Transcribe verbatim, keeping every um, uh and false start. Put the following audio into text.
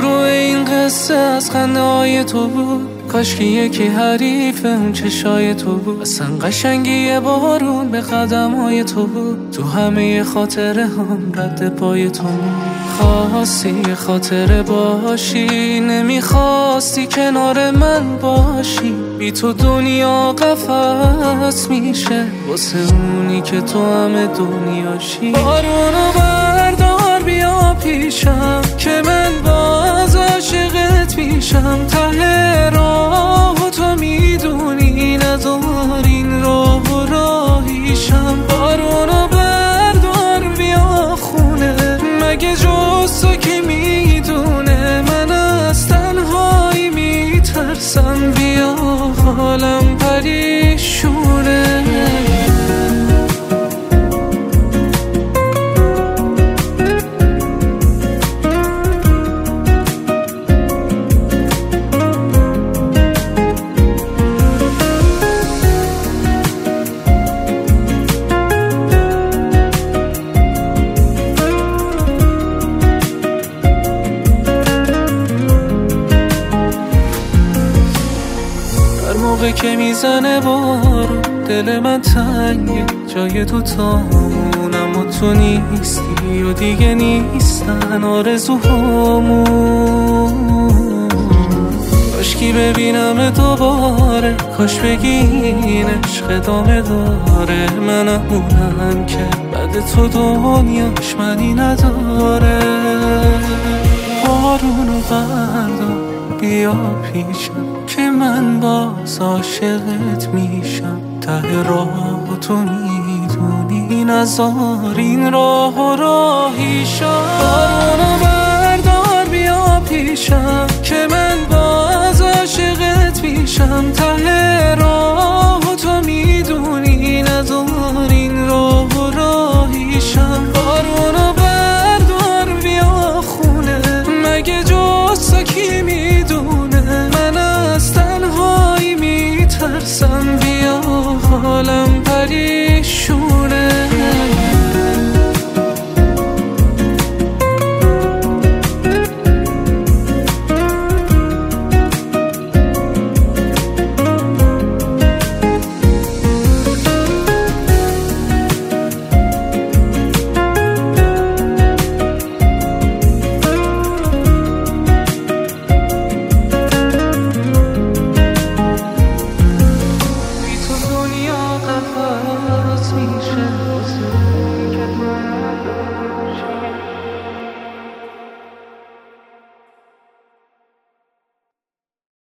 شروع این قصه از خنده های تو بود، کاش که یکی حریف اون چشای تو بود. اصلا قشنگی بارون به قدم های تو بود، تو همه خاطره هم رد پای تو بود. خواستی خاطره باشی، نمیخواستی کنار من باشی. بی تو دنیا قفس میشه واسه اونی که تو همه دنیاشی. بارونو بردار بیا پیشم که من باز عاشقت میشم. ته راه تو میدونی ندار این راه و راهیشم. بارونو بردار بیا خونه، مگه جز تو کی میدونه من از تنهایی میترسم. بیا حالم پریشونه. موقع که میزنه بارون دل من تنگه، جای تو تامون اما تو نیستی و دیگه نیستن آرزوهامون. کاش کی ببینم دوباره، کاش بگی این عشق ادامه داره. منم اونم که بعد تو دنیاش منی نداره. بارونو بردار بیا پیشم که من باز عاشقت میشم. ته راه تو میدونی نذار این راه و راهیشم. بارونو بردار بیا پیشم که من باز عاشقت میشم. ته راه تو میدونی نذار این راه و راهیشم. بارونو بردار بیا خونه، مگه جز تو کی میدونه من از تنهایی میترسم. بیا حالم پریشونه.